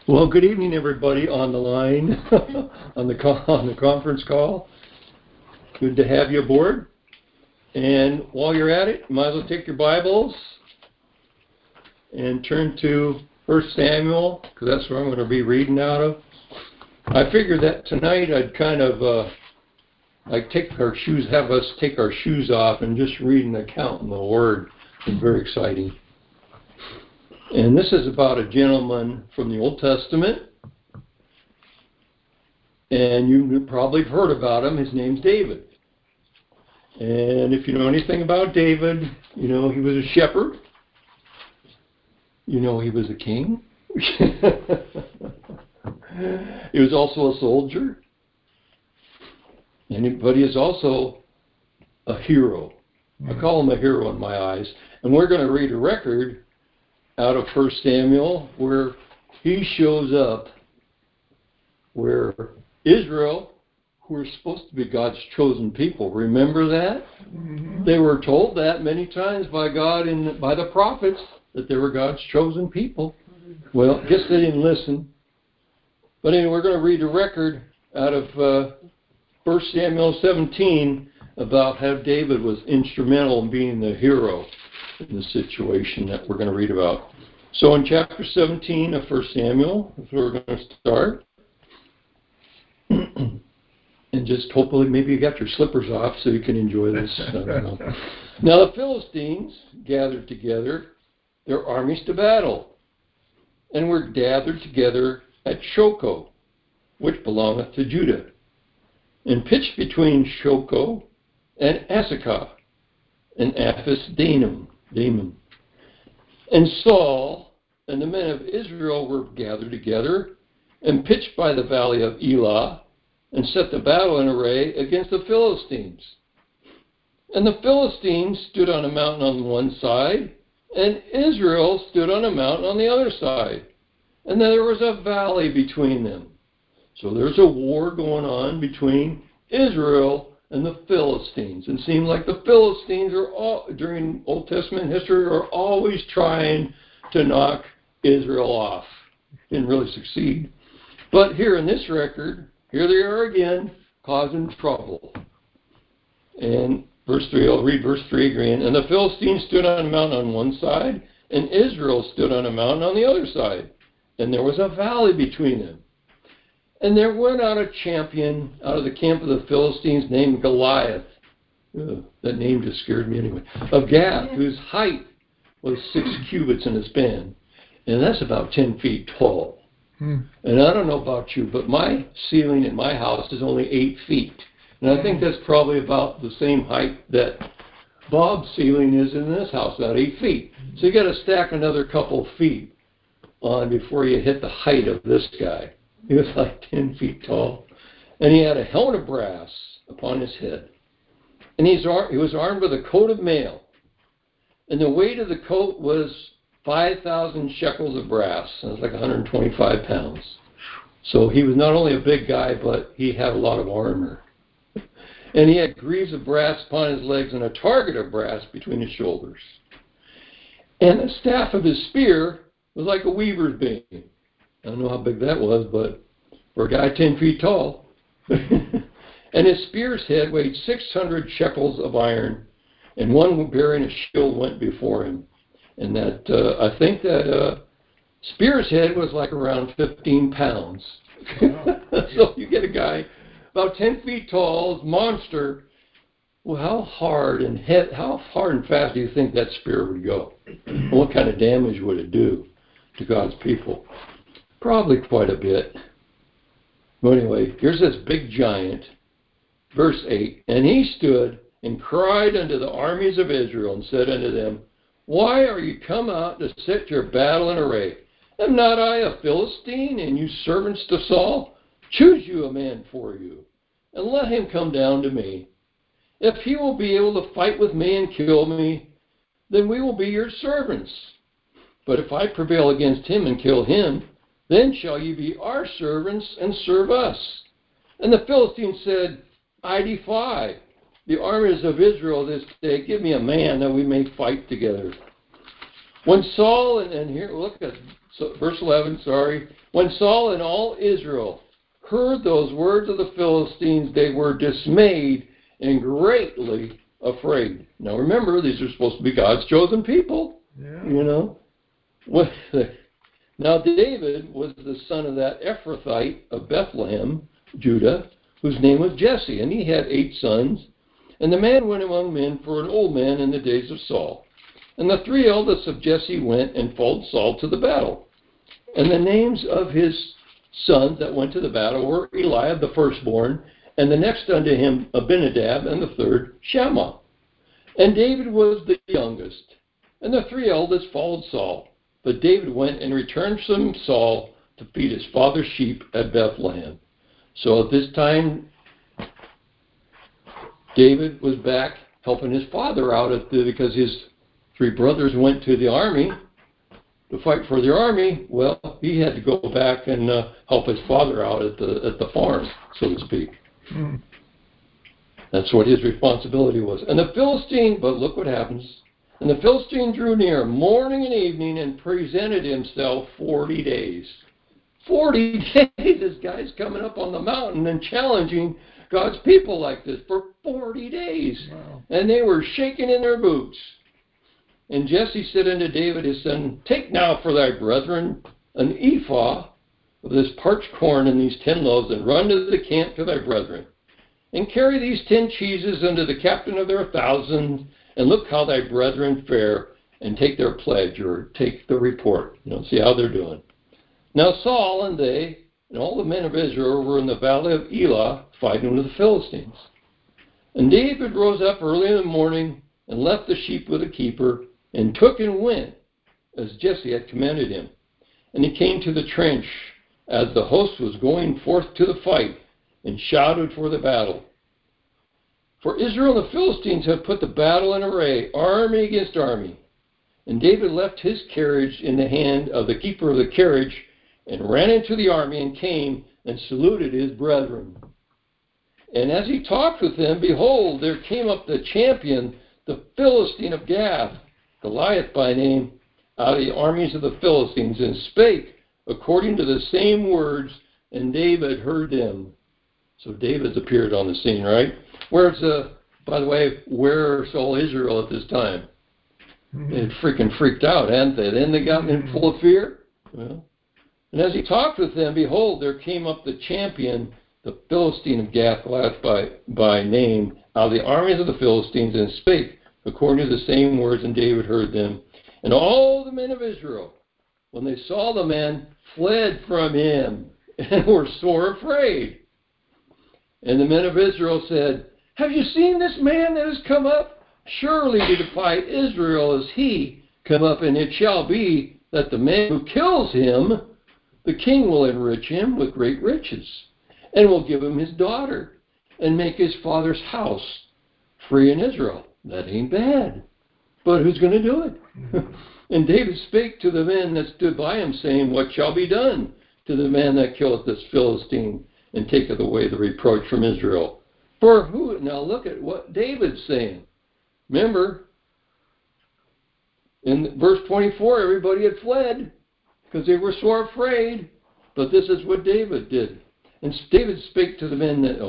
Well, good evening, everybody on the line, on the conference call. Good to have you aboard. And while you're at it, you might as well take your Bibles and turn to 1 Samuel, because that's where I'm going to be reading out of. I figured that tonight I'd kind of have us take our shoes off and just read an account in the Word. It's very exciting. And this is about a gentleman from the Old Testament. And you probably have heard about him. His name's David. And if you know anything about David, you know he was a shepherd. You know he was a king. He was also a soldier. But he is also a hero. I call him a hero in my eyes. And we're going to read a record out of 1 Samuel, where he shows up, where Israel, who are supposed to be God's chosen people, remember that? Mm-hmm. They were told that many times by God and by the prophets, that they were God's chosen people. Well, I guess they didn't listen. But anyway, we're going to read a record out of 1 Samuel 17 about how David was instrumental in being the hero in the situation that we're going to read about. So in chapter 17 of 1 Samuel, that's where we're going to start. And just hopefully maybe you got your slippers off so you can enjoy this. Now the Philistines gathered together their armies to battle, and were gathered together at Shoco, which belongeth to Judah, and pitched between Shoco and Azekah, and Apis Damim. And Saul and the men of Israel were gathered together and pitched by the valley of Elah and set the battle in array against the Philistines. And the Philistines stood on a mountain on one side, and Israel stood on a mountain on the other side. And there was a valley between them. So there's a war going on between Israel and the Philistines. It seemed like the Philistines during Old Testament history are always trying to knock Israel off. Didn't really succeed. But here in this record, here they are again, causing trouble. And verse 3, I'll read verse 3 again. And the Philistines stood on a mountain on one side, and Israel stood on a mountain on the other side. And there was a valley between them. And there went out a champion out of the camp of the Philistines named Goliath. That name just scared me anyway. Of Gath, whose height was 6 cubits in a span. And that's about 10 feet tall. And I don't know about you, but my ceiling in my house is only 8 feet. And I think that's probably about the same height that Bob's ceiling is in this house, about 8 feet. So you got to stack another couple feet on before you hit the height of this guy. He was like 10 feet tall. And he had a helmet of brass upon his head. And he was armed with a coat of mail. And the weight of the coat was 5,000 shekels of brass. That was like 125 pounds. So he was not only a big guy, but he had a lot of armor. And he had greaves of brass upon his legs and a target of brass between his shoulders. And the staff of his spear was like a weaver's beam. I don't know how big that was, but for a guy 10 feet tall. And his spear's head weighed 600 shekels of iron, and one bearing a shield went before him. And that I think that spear's head was like around 15 pounds. So you get a guy about 10 feet tall, monster. Well, how hard and fast do you think that spear would go? What kind of damage would it do to God's people? Probably quite a bit. But anyway, here's this big giant. Verse 8, and he stood and cried unto the armies of Israel and said unto them, why are you come out to set your battle in array? Am not I a Philistine, and you servants to Saul? Choose you a man for you, and let him come down to me. If he will be able to fight with me and kill me, then we will be your servants. But if I prevail against him and kill him, then shall you be our servants and serve us. And the Philistines said, I defy the armies of Israel this day. Give me a man that we may fight together. When Saul, and here, look at verse 11, when Saul and all Israel heard those words of the Philistines, they were dismayed and greatly afraid. Now remember, these are supposed to be God's chosen people. Yeah. You know. Now David was the son of that Ephrathite of Bethlehem, Judah, whose name was Jesse, and he had 8 sons. And the man went among men for an old man in the days of Saul. And the 3 eldest of Jesse went and followed Saul to the battle. And the names of his sons that went to the battle were Eliab the firstborn, and the next unto him Abinadab, and the third Shammah. And David was the youngest. And the 3 eldest followed Saul. But David went and returned from Saul to feed his father's sheep at Bethlehem. So at this time, David was back helping his father out because his 3 brothers went to the army to fight for the army. Well, he had to go back and help his father out at the farm, so to speak. That's what his responsibility was. And the Philistine, but look what happens. And the Philistine drew near morning and evening and presented himself 40 days. 40 days, this guy's coming up on the mountain and challenging God's people like this for 40 days. Wow. And they were shaking in their boots. And Jesse said unto David his son, take now for thy brethren an ephah of this parched corn and these 10 loaves, and run to the camp to thy brethren. And carry these 10 cheeses unto the captain of their 1,000, and look how thy brethren fare, and take their pledge, or take the report. See how they're doing. Now Saul and they, and all the men of Israel, were in the valley of Elah, fighting with the Philistines. And David rose up early in the morning, and left the sheep with a keeper, and took and went, as Jesse had commanded him. And he came to the trench, as the host was going forth to the fight, and shouted for the battle. For Israel and the Philistines had put the battle in array, army against army. And David left his carriage in the hand of the keeper of the carriage, and ran into the army, and came and saluted his brethren. And as he talked with them, behold, there came up the champion, the Philistine of Gath, Goliath by name, out of the armies of the Philistines, and spake according to the same words, and David heard them. So David's appeared on the scene, right? By the way, where's all Israel at this time? They had freaking freaked out, hadn't they? Then they got in full of fear. Well, and as he talked with them, behold, there came up the champion, the Philistine of Gath, by name, out of the armies of the Philistines, and spake according to the same words, and David heard them. And all the men of Israel, when they saw the man, fled from him, and were sore afraid. And the men of Israel said, have you seen this man that has come up? Surely to defy Israel is he come up, and it shall be that the man who kills him, the king will enrich him with great riches, and will give him his daughter, and make his father's house free in Israel. That ain't bad. But who's going to do it? And David spake to the men that stood by him, saying, what shall be done to the man that killeth this Philistine, and taketh away the reproach from Israel? For who? Now look at what David's saying. Remember, in verse 24, everybody had fled because they were sore afraid. But this is what David did. And David spake to the men that,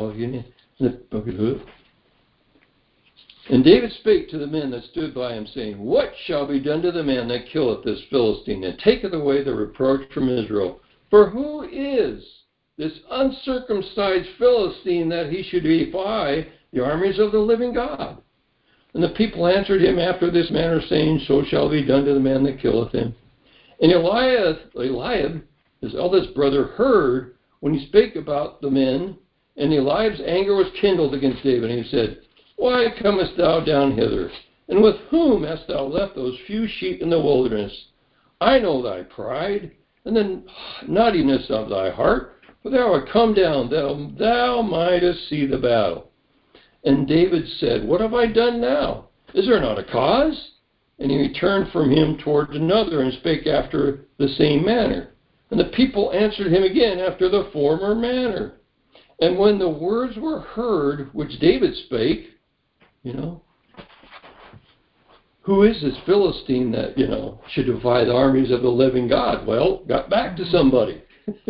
and David spake to the men that stood by him, saying, what shall be done to the man that killeth this Philistine, and taketh away the reproach from Israel? For who is this uncircumcised Philistine that he should defy the armies of the living God? And the people answered him after this manner, saying, so shall be done to the man that killeth him. And Eliab, his eldest brother, heard when he spake about the men, and Eliab's anger was kindled against David, and he said, why comest thou down hither? And with whom hast thou left those few sheep in the wilderness? I know thy pride, and the naughtiness of thy heart, for thou art come down, thou mightest see the battle. And David said, what have I done now? Is there not a cause? And he returned from him toward another, and spake after the same manner. And the people answered him again after the former manner. And when the words were heard which David spake, who is this Philistine that, should defy the armies of the living God? Well, got back to somebody.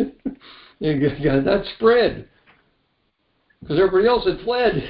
That spread. Because everybody else had fled.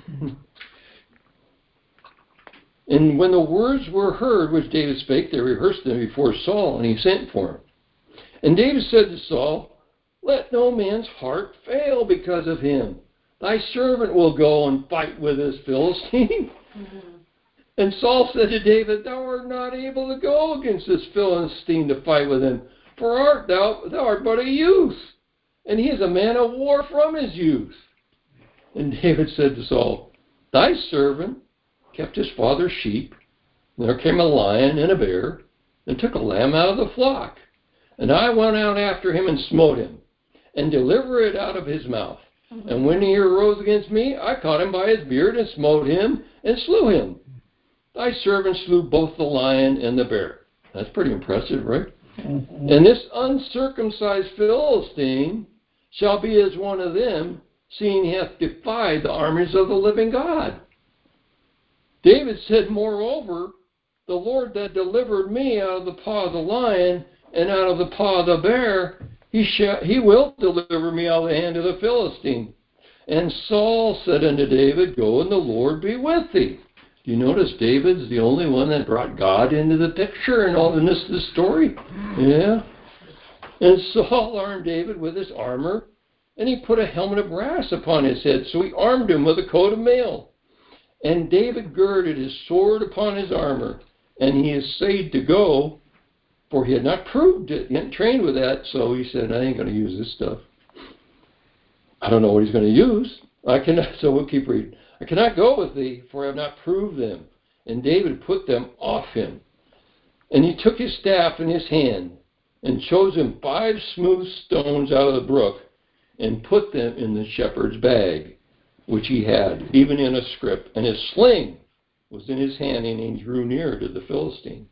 And when the words were heard which David spake, they rehearsed them before Saul, and he sent for him. And David said to Saul, let no man's heart fail because of him. Thy servant will go and fight with this Philistine. And Saul said to David, thou art not able to go against this Philistine to fight with him, for thou art but a youth, and he is a man of war from his youth. And David said to Saul, thy servant kept his father's sheep, and there came a lion and a bear, and took a lamb out of the flock. And I went out after him and smote him, and delivered it out of his mouth. And when he arose against me, I caught him by his beard, and smote him, and slew him. Thy servant slew both the lion and the bear. That's pretty impressive, right? And this uncircumcised Philistine shall be as one of them, seeing he hath defied the armies of the living God. David said, moreover, the Lord that delivered me out of the paw of the lion and out of the paw of the bear, he will deliver me out of the hand of the Philistine. And Saul said unto David, go, and the Lord be with thee. Do you notice David's the only one that brought God into the picture in all in this story? Yeah. And Saul armed David with his armor, and he put a helmet of brass upon his head. So he armed him with a coat of mail. And David girded his sword upon his armor, and he essayed to go, for he had not proved it. He hadn't trained with that, so he said, I ain't going to use this stuff. I don't know what he's going to use. So we'll keep reading. I cannot go with thee, for I have not proved them. And David put them off him. And he took his staff in his hand, and chose him 5 smooth stones out of the brook, and put them in the shepherd's bag, which he had, even in a scrip. And his sling was in his hand, and he drew near to the Philistine.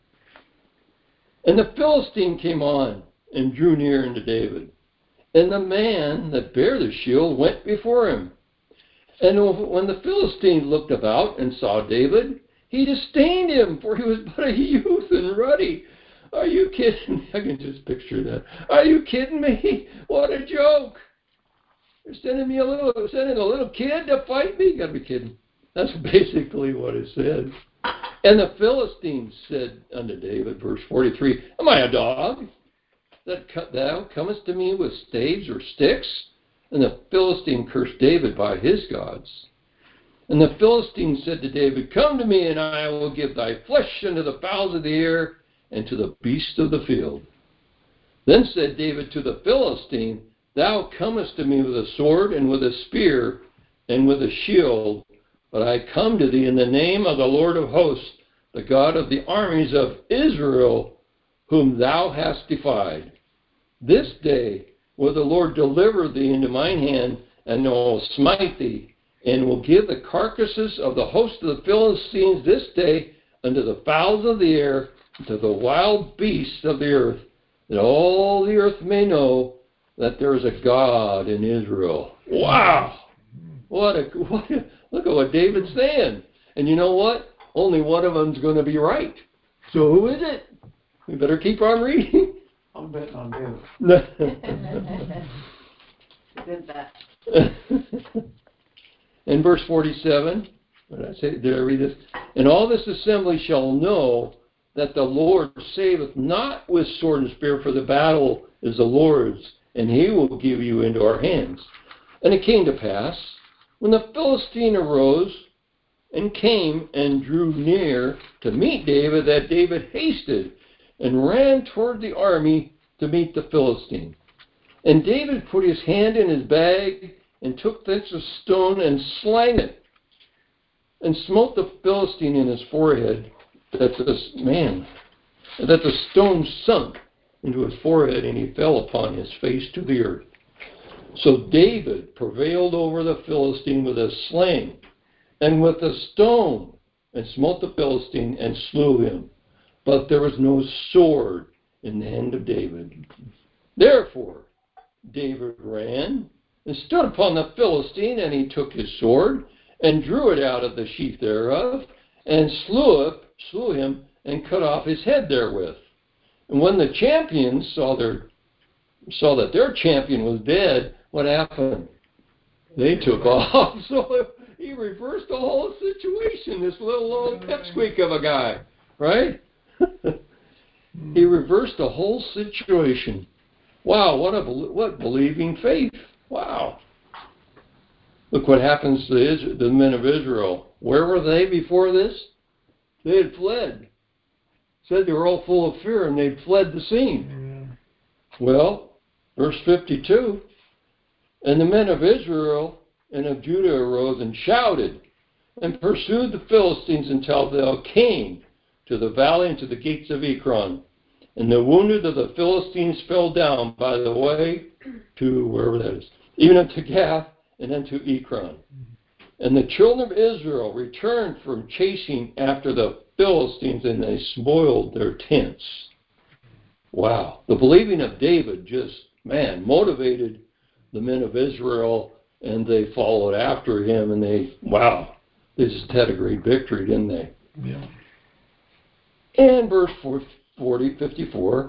And the Philistine came on, and drew near unto David. And the man that bare the shield went before him. And when the Philistine looked about and saw David, he disdained him, for he was but a youth and ruddy. Are you kidding me? I can just picture that. Are you kidding me? What a joke. You're sending a little kid to fight me? You gotta be kidding. That's basically what it said. And the Philistines said unto David, verse 43, am I a dog, that thou comest to me with staves or sticks? And the Philistine cursed David by his gods. And the Philistine said to David, come to me, and I will give thy flesh unto the fowls of the air, and to the beasts of the field. Then said David to the Philistine, thou comest to me with a sword, and with a spear, and with a shield, but I come to thee in the name of the Lord of hosts, the God of the armies of Israel, whom thou hast defied. This day will the Lord deliver thee into mine hand, and will smite thee, and will give the carcasses of the host of the Philistines this day unto the fowls of the air, and to the wild beasts of the earth, that all the earth may know that there is a God in Israel. Wow! Look at what David's saying. And you know what? Only one of them's going to be right. So who is it? We better keep on reading. I'm betting on David. Good bet. In verse 47, what did I say? Did I read this? And all this assembly shall know that the Lord saveth not with sword and spear, for the battle is the Lord's, and he will give you into our hands. And it came to pass, when the Philistine arose and came and drew near to meet David, that David hasted and ran toward the army to meet the Philistine. And David put his hand in his bag, and took thence a stone, and slang it, and smote the Philistine in his forehead, that the stone sunk into his forehead, and he fell upon his face to the earth. So David prevailed over the Philistine with a sling, and with a stone, and smote the Philistine, and slew him. But there was no sword in the hand of David. Therefore David ran, and stood upon the Philistine, and he took his sword, and drew it out of the sheath thereof, and slew him and cut off his head therewith. And when the champions saw that their champion was dead, what happened? They took off. So he reversed the whole situation, this little old pipsqueak of a guy, right? He reversed the whole situation. Wow, what believing faith. Wow. Look what happens to the men of Israel. Where were they before this? They had fled. Said they were all full of fear and they'd fled the scene. Well, verse 52, and the men of Israel and of Judah arose and shouted and pursued the Philistines until they came to the valley and to the gates of Ekron. And the wounded of the Philistines fell down by the way to wherever that is, even unto Gath and unto Ekron. And the children of Israel returned from chasing after the Philistines, and they spoiled their tents. Wow. The believing of David just, motivated the men of Israel, and they followed after him, and they just had a great victory, didn't they? Yeah. And verse 54,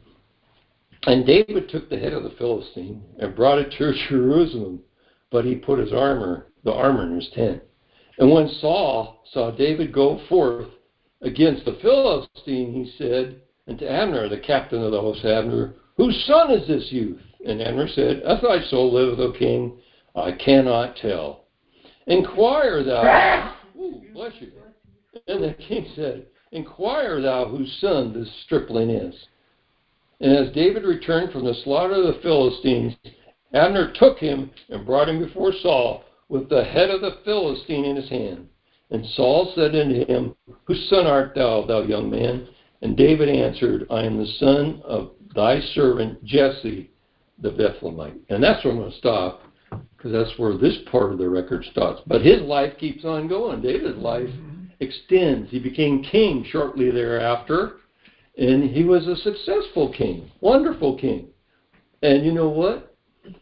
and David took the head of the Philistine and brought it to Jerusalem, but he put the armor in his tent. And when Saul saw David go forth against the Philistine, he said unto Abner, the captain of the host, Abner, whose son is this youth? And Abner said, as thy soul liveth, O king, I cannot tell. Inquire thou, bless you. And the king said, inquire thou whose son this stripling is. And as David returned from the slaughter of the Philistines, Abner took him and brought him before Saul with the head of the Philistine in his hand. And Saul said unto him, whose son art thou, thou young man? And David answered, I am the son of thy servant Jesse the Bethlehemite. And that's where I'm going to stop, because that's where this part of the record stops. But his life keeps on going. David's life extends. He became king shortly thereafter, and he was a successful king, wonderful king. And you know what?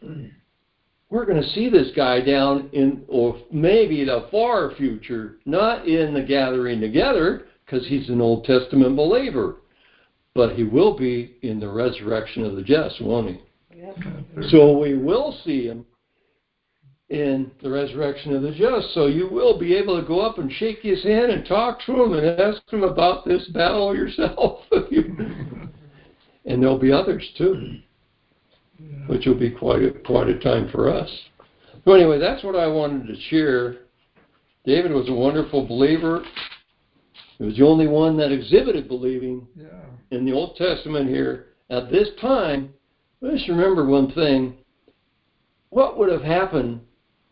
We're going to see this guy down in, or maybe the far future, not in the gathering together, because he's an Old Testament believer, but he will be in the resurrection of the just, won't he? Yep. So we will see him in the resurrection of the just. So you will be able to go up and shake his hand and talk to him and ask him about this battle yourself. And there'll be others too, which will be quite a time for us. So anyway, that's what I wanted to share. David was a wonderful believer. He was the only one that exhibited believing in the Old Testament here. At this time, let's remember one thing. What would have happened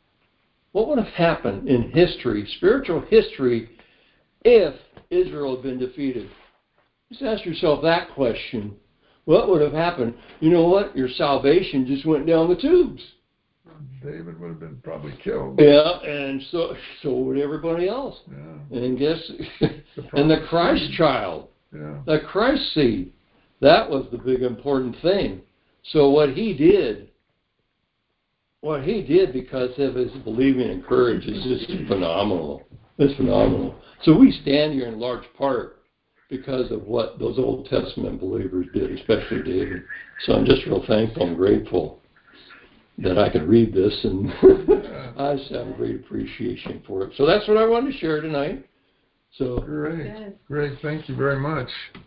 in history, spiritual history, if Israel had been defeated? Just ask yourself that question. What would have happened? You know what? Your salvation just went down the tubes. David would have been probably killed. Yeah, and so would everybody else. Yeah. And and the Christ child, the Christ seed, that was the big important thing. So what he did because of his believing and courage is just phenomenal. It's phenomenal. So we stand here in large part because of what those Old Testament believers did, especially David. So I'm just real thankful and grateful that I can read this, and I just have a great appreciation for it. So that's what I wanted to share tonight. So Great. Thank you very much.